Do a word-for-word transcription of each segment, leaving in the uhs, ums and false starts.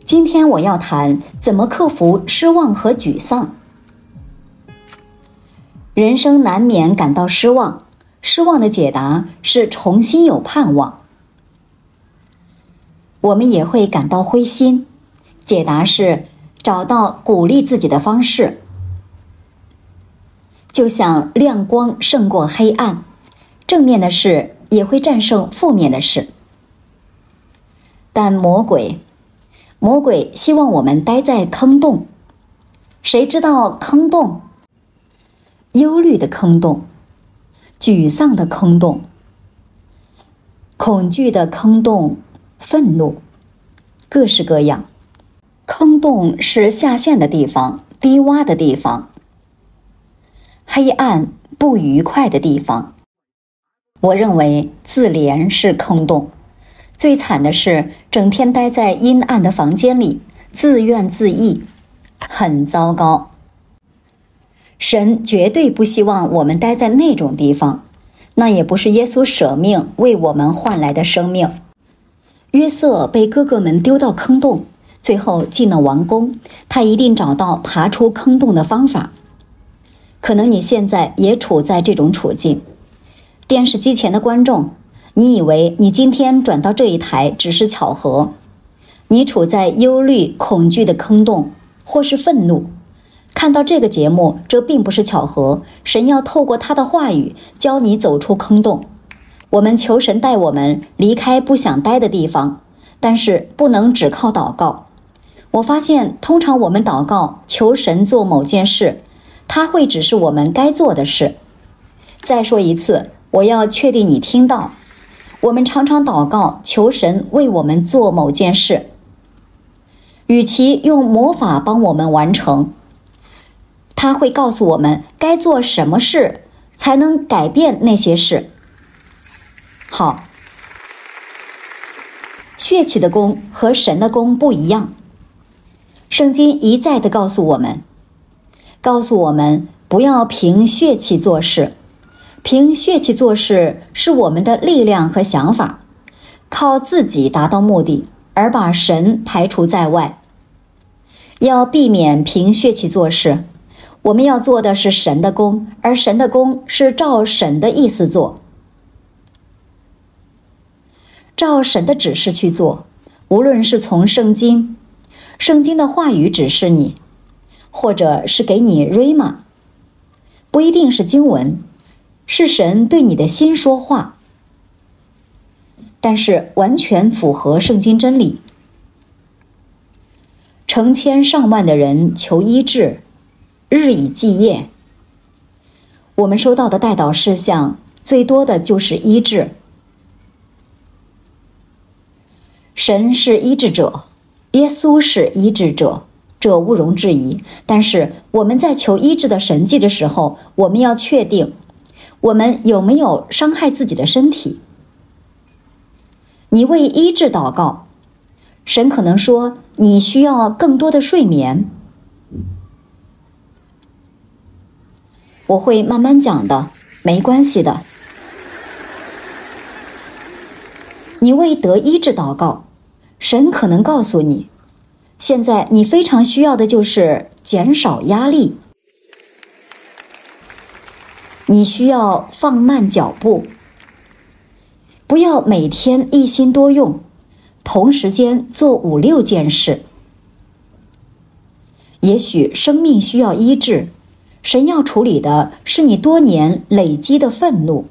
今天我要谈怎么克服失望和沮丧。人生难免感到失望，失望的解答是重新有盼望。我们也会感到灰心，解答是找到鼓励自己的方式。就像亮光胜过黑暗，正面的事也会战胜负面的事。但魔鬼，魔鬼希望我们待在坑洞。谁知道坑洞？忧虑的坑洞，沮丧的坑洞，恐惧的坑洞，愤怒，各式各样。坑洞是下陷的地方，低洼的地方，黑暗不愉快的地方。我认为自怜是坑洞，最惨的是整天待在阴暗的房间里，自怨自艾，很糟糕。神绝对不希望我们待在那种地方，那也不是耶稣舍命为我们换来的生命。约瑟被哥哥们丢到坑洞，最后进了王宫，他一定找到爬出坑洞的方法。可能你现在也处在这种处境。电视机前的观众，你以为你今天转到这一台只是巧合，你处在忧虑、恐惧的坑洞，或是愤怒。看到这个节目，这并不是巧合，神要透过他的话语教你走出坑洞。我们求神带我们离开不想待的地方，但是不能只靠祷告。我发现通常我们祷告求神做某件事，他会指示我们该做的事。再说一次，我要确定你听到，我们常常祷告求神为我们做某件事，与其用魔法帮我们完成，他会告诉我们该做什么事才能改变那些事。好，血气的功和神的功不一样。圣经一再地告诉我们，告诉我们不要凭血气做事。凭血气做事是我们的力量和想法，靠自己达到目的，而把神排除在外。要避免凭血气做事，我们要做的是神的功，而神的功是照神的意思做，照神的指示去做。无论是从圣经圣经的话语指示你，或者是给你 Rhema， 不一定是经文，是神对你的心说话，但是完全符合圣经真理。成千上万的人求医治，日以继夜。我们收到的代祷事项最多的就是医治。神是医治者，耶稣是医治者，这毋庸置疑。但是我们在求医治的神迹的时候，我们要确定我们有没有伤害自己的身体。你为医治祷告，神可能说你需要更多的睡眠。我会慢慢讲的，没关系的。你为得医治祷告，神可能告诉你，现在你非常需要的就是减少压力，你需要放慢脚步，不要每天一心多用，同时间做五六件事。也许生命需要医治，神要处理的是你多年累积的愤怒，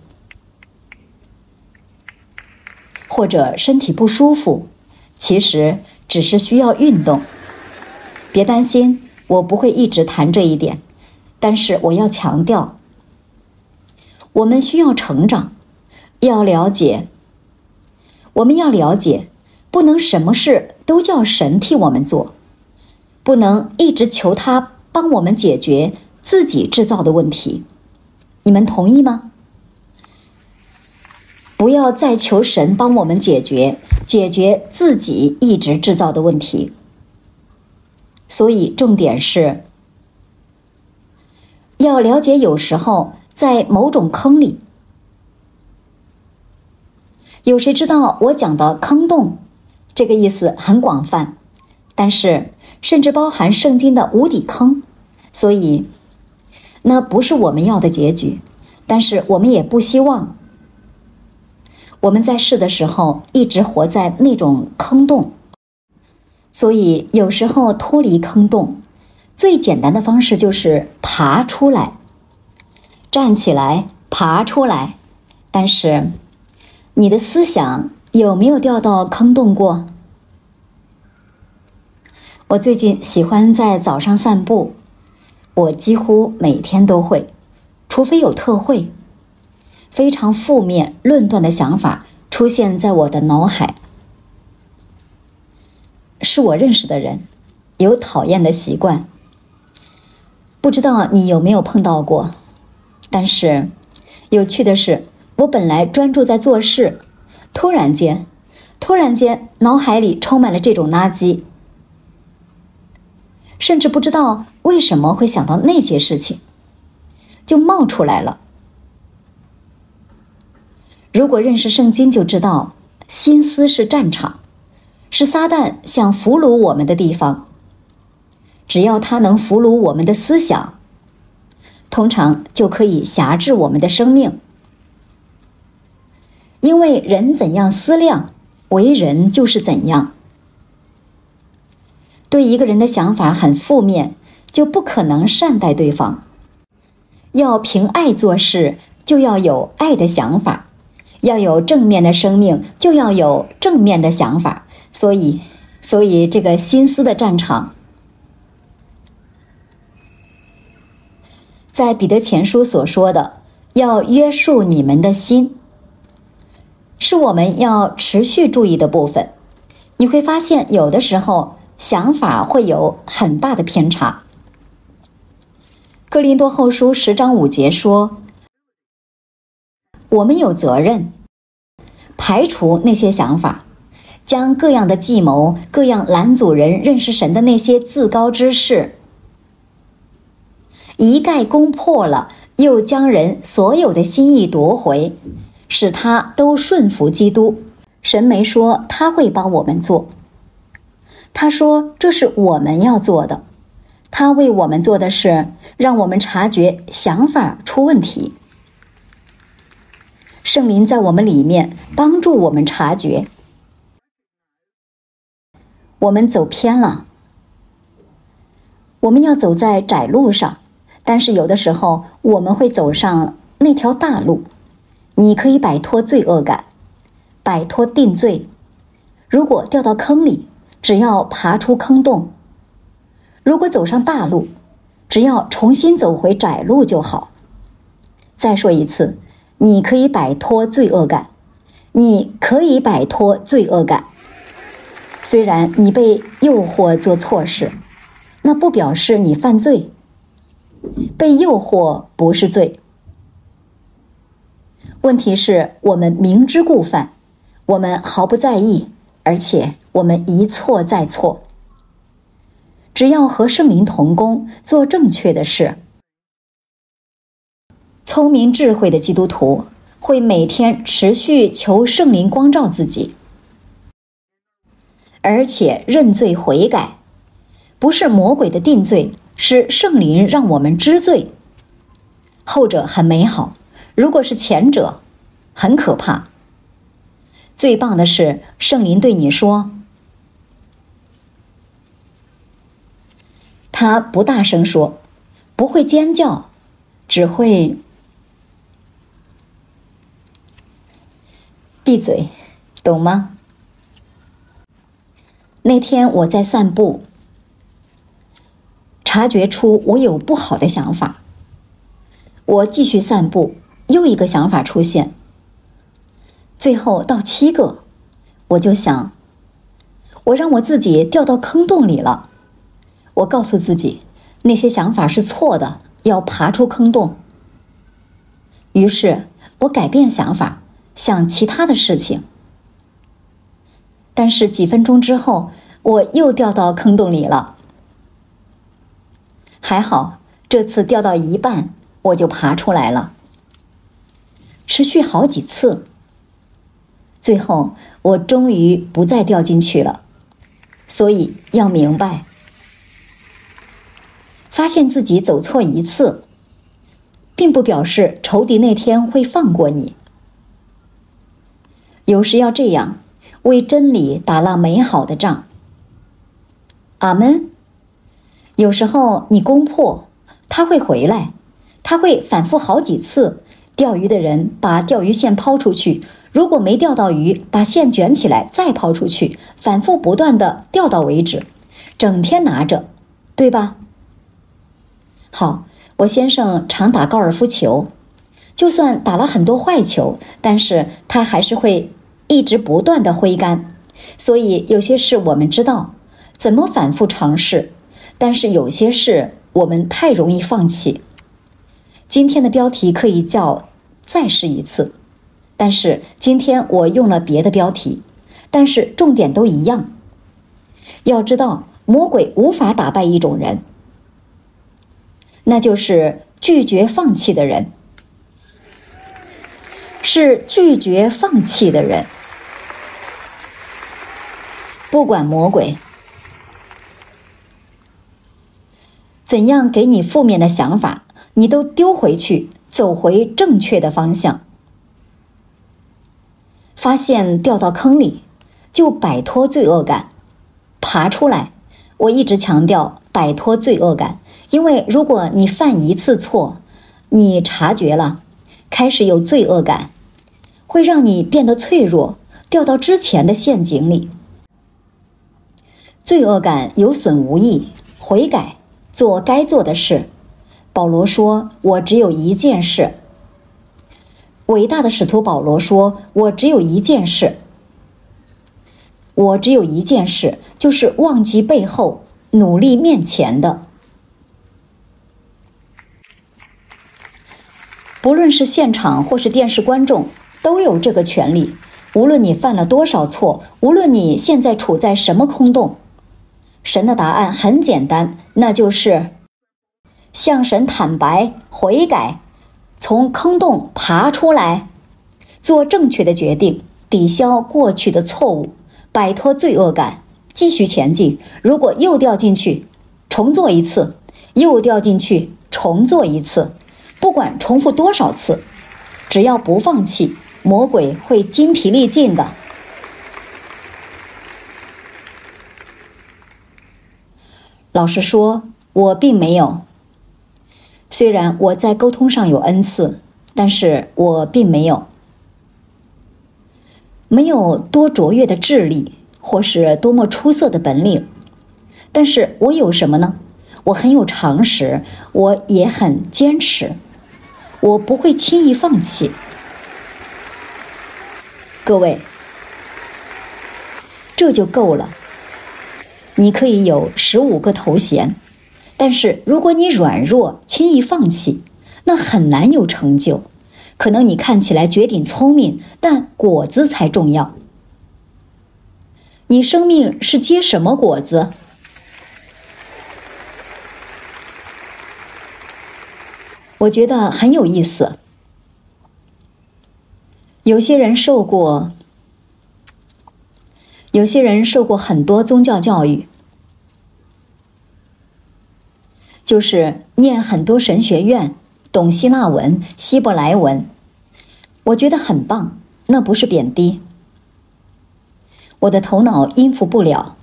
或者身体不舒服，其实只是需要运动。别担心，我不会一直谈这一点，但是我要强调，我们需要成长，要了解，我们要了解，不能什么事都叫神替我们做，不能一直求他帮我们解决自己制造的问题。你们同意吗？不要再求神帮我们解决解决自己一直制造的问题。所以重点是要了解，有时候在某种坑里，有谁知道我讲的坑洞这个意思很广泛， 但是甚至包含圣经的无底坑，所以那不是我们要的结局，但是我们也不希望我们在世的时候一直活在那种坑洞。所以有时候脱离坑洞最简单的方式就是爬出来，站起来，爬出来。但是你的思想有没有掉到坑洞过？我最近喜欢在早上散步，我几乎每天都会，除非有特会，非常负面论断的想法出现在我的脑海。是我认识的人，有讨厌的习惯，不知道你有没有碰到过。但是有趣的是，我本来专注在做事，突然间突然间脑海里充满了这种垃圾，甚至不知道为什么会想到那些事情，就冒出来了。如果认识圣经就知道，心思是战场，是撒旦想俘虏我们的地方。只要他能俘虏我们的思想，通常就可以辖制我们的生命。因为人怎样思量，为人就是怎样。对一个人的想法很负面，就不可能善待对方。要凭爱做事，就要有爱的想法；要有正面的生命，就要有正面的想法。所以，所以这个心思的战场，在彼得前书所说的，要约束你们的心，是我们要持续注意的部分。你会发现，有的时候想法会有很大的偏差。哥林多后书十章五节说，我们有责任排除那些想法，将各样的计谋，各样拦阻人认识神的那些自高之事一概攻破了，又将人所有的心意夺回，使他都顺服基督。神没说他会帮我们做，他说这是我们要做的。他为我们做的是让我们察觉想法出问题。圣灵在我们里面帮助我们察觉我们走偏了。我们要走在窄路上，但是有的时候我们会走上那条大路。你可以摆脱罪恶感，摆脱定罪。如果掉到坑里，只要爬出坑洞；如果走上大路，只要重新走回窄路就好。再说一次，你可以摆脱罪恶感，你可以摆脱罪恶感。虽然你被诱惑做错事，那不表示你犯罪。被诱惑不是罪。问题是我们明知故犯，我们毫不在意，而且我们一错再错。只要和圣灵同工，做正确的事。聪明智慧的基督徒会每天持续求圣灵光照自己，而且认罪悔改。不是魔鬼的定罪，是圣灵让我们知罪。后者很美好，如果是前者，很可怕。最棒的是，圣灵对你说，他不大声说，不会尖叫，只会闭嘴，懂吗？那天我在散步，察觉出我有不好的想法。我继续散步，又一个想法出现，最后到七个。我就想，我让我自己掉到坑洞里了。我告诉自己，那些想法是错的，要爬出坑洞。于是我改变想法，想其他的事情。但是几分钟之后，我又掉到坑洞里了。还好，这次掉到一半，我就爬出来了。持续好几次，最后我终于不再掉进去了。 所以要明白，发现自己走错一次，并不表示仇敌那天会放过你。有时要这样，为真理打了美好的仗。阿们。有时候你攻破，他会回来，他会反复好几次。钓鱼的人把钓鱼线抛出去，如果没钓到鱼，把线卷起来再抛出去，反复不断的钓到为止，整天拿着，对吧？好，我先生常打高尔夫球，就算打了很多坏球，但是他还是会一直不断的挥杆。所以有些事我们知道怎么反复尝试，但是有些事我们太容易放弃。今天的标题可以叫再试一次，但是今天我用了别的标题，但是重点都一样。要知道，魔鬼无法打败一种人，那就是拒绝放弃的人，是拒绝放弃的人。不管魔鬼怎样给你负面的想法，你都丢回去，走回正确的方向。发现掉到坑里，就摆脱罪恶感，爬出来。我一直强调摆脱罪恶感，因为如果你犯一次错，你察觉了，开始有罪恶感，会让你变得脆弱，掉到之前的陷阱里。罪恶感有损无益，悔改，做该做的事。保罗说，我只有一件事。伟大的使徒保罗说，我只有一件事。我只有一件事，就是忘记背后，努力面前的。不论是现场或是电视观众，都有这个权利。无论你犯了多少错，无论你现在处在什么空洞，神的答案很简单，那就是向神坦白，悔改，从坑洞爬出来，做正确的决定，抵消过去的错误，摆脱罪恶感，继续前进。如果又掉进去，重做一次，又掉进去，重做一次，不管重复多少次，只要不放弃，魔鬼会精疲力尽的。老实说，我并没有。虽然我在沟通上有恩赐，但是我并没有。没有多卓越的智力，或是多么出色的本领。但是我有什么呢？我很有常识，我也很坚持，我不会轻易放弃。各位，这就够了。你可以有十五个头衔，但是如果你软弱，轻易放弃，那很难有成就。可能你看起来绝顶聪明，但果子才重要。你生命是结什么果子？我觉得很有意思。有些人受过有些人受过很多宗教教育，就是念很多神学院，懂希腊文、希伯来文，我觉得很棒，那不是贬低。我的头脑应付不了。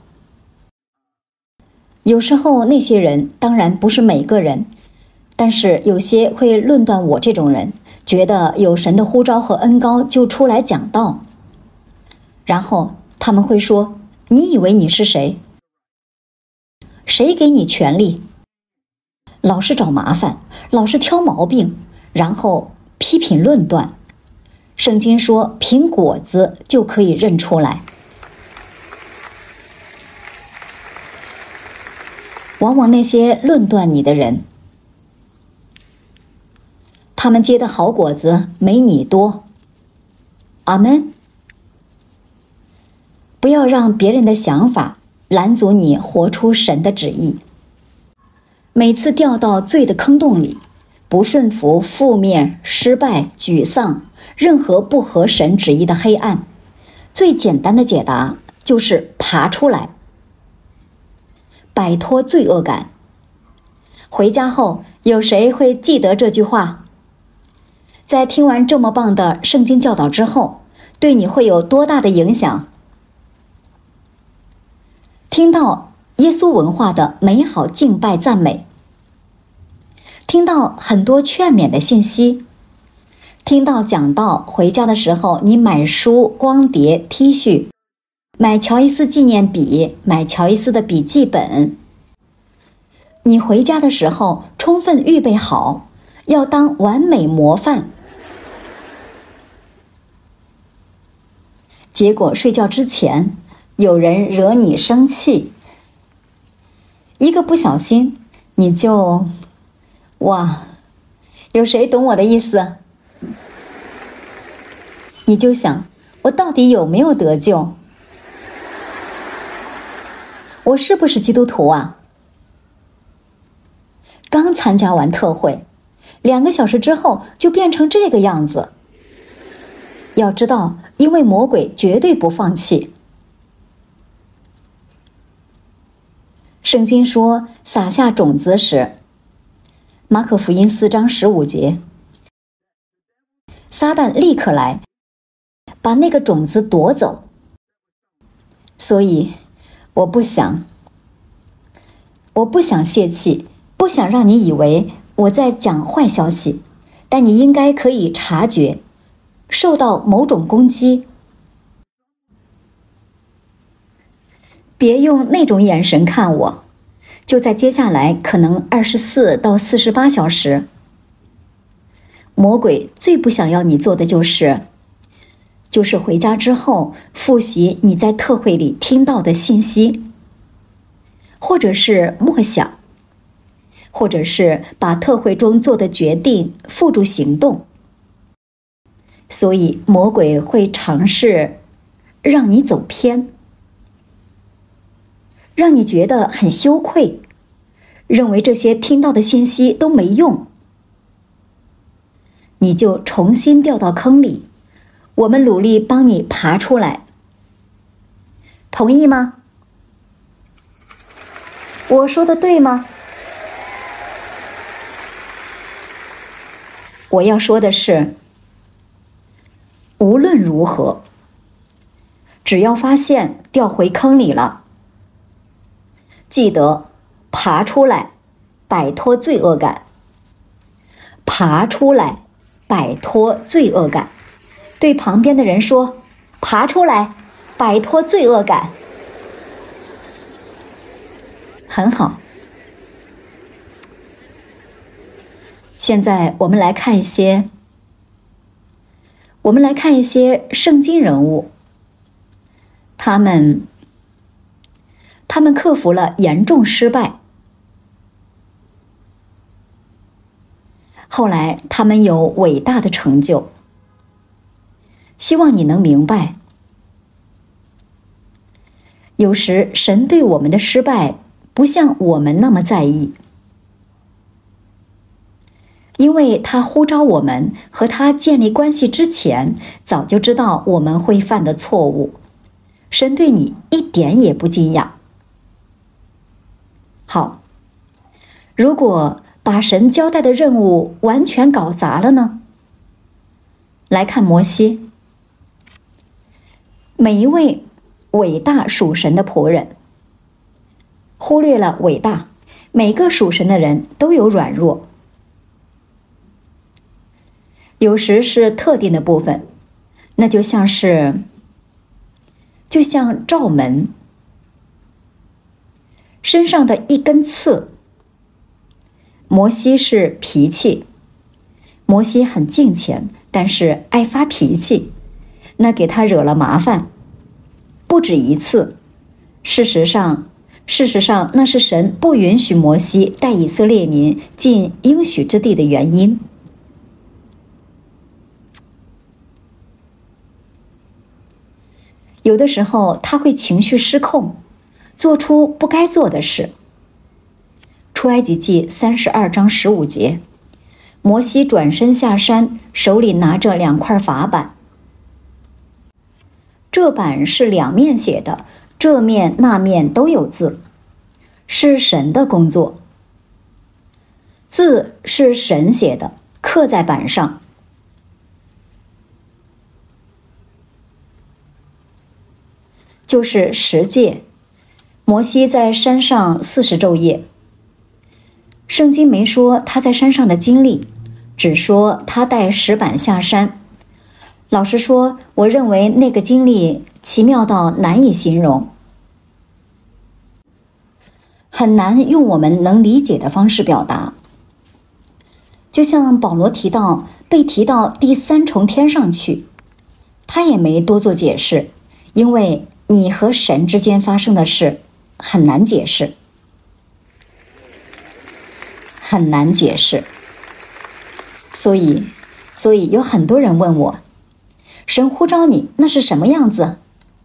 有时候那些人，当然不是每个人，但是有些会论断我这种人，觉得有神的呼召和恩膏就出来讲道，然后他们会说，你以为你是谁？谁给你权利？老是找麻烦，老是挑毛病，然后批评论断。圣经说，凭果子就可以认出来。往往那些论断你的人，他们结的好果子没你多。阿们。不要让别人的想法拦阻你活出神的旨意。每次掉到罪的坑洞里，不顺服、负面、失败、沮丧，任何不合神旨意的黑暗，最简单的解答就是爬出来。 摆脱罪恶感。回家后，有谁会记得这句话？在听完这么棒的圣经教导之后，对你会有多大的影响？听到耶稣文化的美好敬拜赞美，听到很多劝勉的信息，听到讲道，回家的时候你买书、光碟、T 恤，买乔伊斯纪念笔，买乔伊斯的笔记本。你回家的时候充分预备好，要当完美模范。结果睡觉之前，有人惹你生气，一个不小心，你就，哇，有谁懂我的意思？你就想，我到底有没有得救？我是不是基督徒啊？刚参加完特会，两个小时之后就变成这个样子。要知道，因为魔鬼绝对不放弃。圣经说，撒下种子时，马可福音四章十五节，撒旦立刻来，把那个种子夺走。所以，我不想，我不想泄气，不想让你以为我在讲坏消息，但你应该可以察觉，受到某种攻击。别用那种眼神看我，就在接下来可能二十四到四十八小时，魔鬼最不想要你做的就是就是回家之后复习你在特会里听到的信息，或者是默想，或者是把特会中做的决定付诸行动。所以魔鬼会尝试让你走偏，让你觉得很羞愧，认为这些听到的信息都没用，你就重新掉到坑里，我们努力帮你爬出来。同意吗？我说的对吗？我要说的是，无论如何，只要发现掉回坑里了，记得爬出来，摆脱罪恶感。爬出来，摆脱罪恶感。对旁边的人说，爬出来，摆脱罪恶感。很好。现在我们来看一些我们来看一些圣经人物，他们他们克服了严重失败，后来他们有伟大的成就。希望你能明白，有时神对我们的失败不像我们那么在意，因为他呼召我们和他建立关系之前，早就知道我们会犯的错误。神对你一点也不惊讶。好，如果把神交代的任务完全搞砸了呢？来看摩西，每一位伟大属神的仆人，忽略了伟大，每个属神的人都有软弱。有时是特定的部分，那就像是就像罩门身上的一根刺。摩西是脾气，摩西很敬虔，但是爱发脾气，那给他惹了麻烦，不止一次。事实上事实上那是神不允许摩西带以色列民进应许之地的原因。有的时候他会情绪失控，做出不该做的事。出埃及记三十二章十五节，摩西转身下山，手里拿着两块法板。这板是两面写的，这面那面都有字。 是神的工作。字是神写的，刻在板上。就是十诫，摩西在山上四十昼夜。圣经没说他在山上的经历，只说他带石板下山。老实说，我认为那个经历奇妙到难以形容，很难用我们能理解的方式表达。就像保罗提到被提到第三重天上去，他也没多做解释，因为你和神之间发生的事很难解释，很难解释。所以，所以有很多人问我，神呼召你，那是什么样子？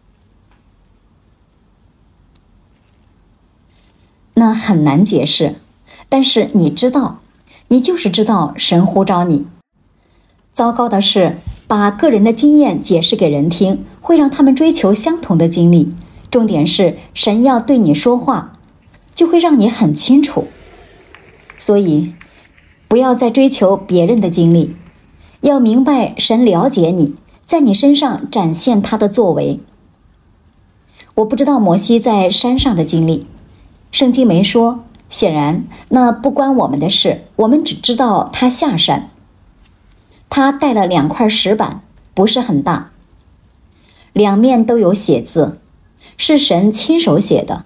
那很难解释，但是你知道，你就是知道神呼召你。糟糕的是，把个人的经验解释给人听，会让他们追求相同的经历。重点是，神要对你说话，就会让你很清楚。所以，不要再追求别人的经历，要明白神了解你，在你身上展现他的作为。我不知道摩西在山上的经历，圣经没说，显然那不关我们的事，我们只知道他下山。他带了两块石板，不是很大，两面都有写字，是神亲手写的。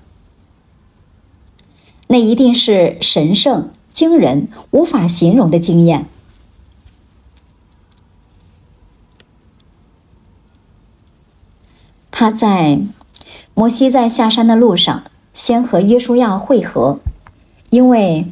那一定是神圣、惊人、无法形容的经验。他在摩西在下山的路上，先和约书亚会合，因为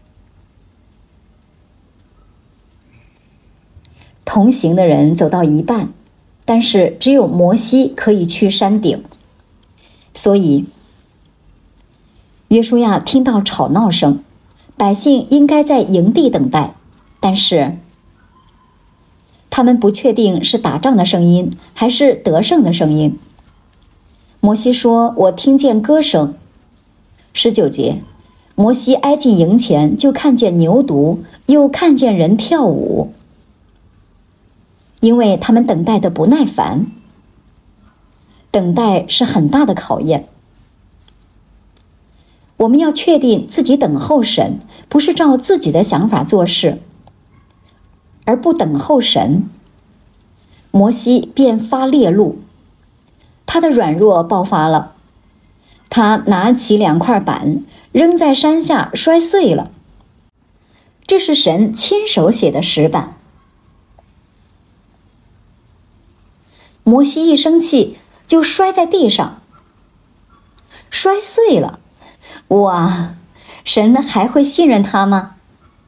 同行的人走到一半，但是只有摩西可以去山顶，所以约书亚听到吵闹声，百姓应该在营地等待，但是他们不确定是打仗的声音还是得胜的声音。摩西说，我听见歌声。十九节，摩西挨近营前，就看见牛犊，又看见人跳舞，因为他们等待的不耐烦。等待是很大的考验。我们要确定自己等候神，不是照自己的想法做事，而不等候神。摩西便发烈怒，他的软弱爆发了，他拿起两块板扔在山下，摔碎了。这是神亲手写的石板。摩西一生气就摔在地上，摔碎了。哇，神还会信任他吗？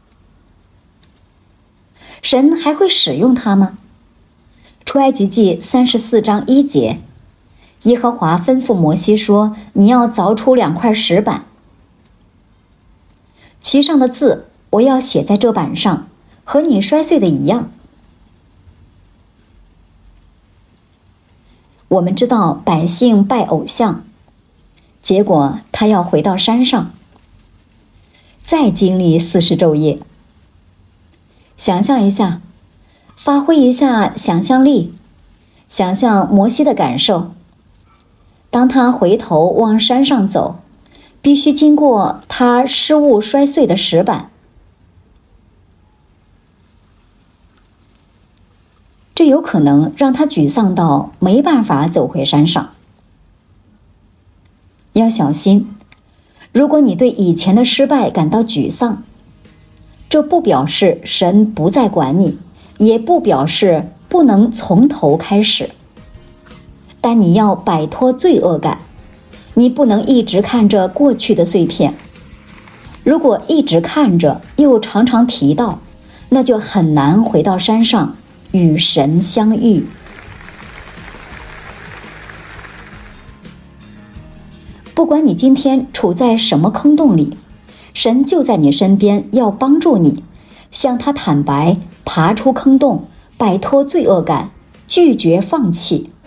神还会使用他吗？出埃及记三十四章一节，耶和华吩咐摩西说，你要凿出两块石板，其上的字我要写在这板上，和你摔碎的一样。我们知道百姓拜偶像，结果他要回到山上，再经历四十昼夜。想象一下，发挥一下想象力，想象摩西的感受。当他回头往山上走，必须经过他失误摔碎的石板。这有可能让他沮丧到没办法走回山上。要小心，如果你对以前的失败感到沮丧，这不表示神不再管你，也不表示不能从头开始。但你要摆脱罪恶感，你不能一直看着过去的碎片。如果一直看着，又常常提到，那就很难回到山上与神相遇。不管你今天处在什么坑洞里，神就在你身边，要帮助你向他坦白，爬出坑洞，摆脱罪恶感，拒绝放弃。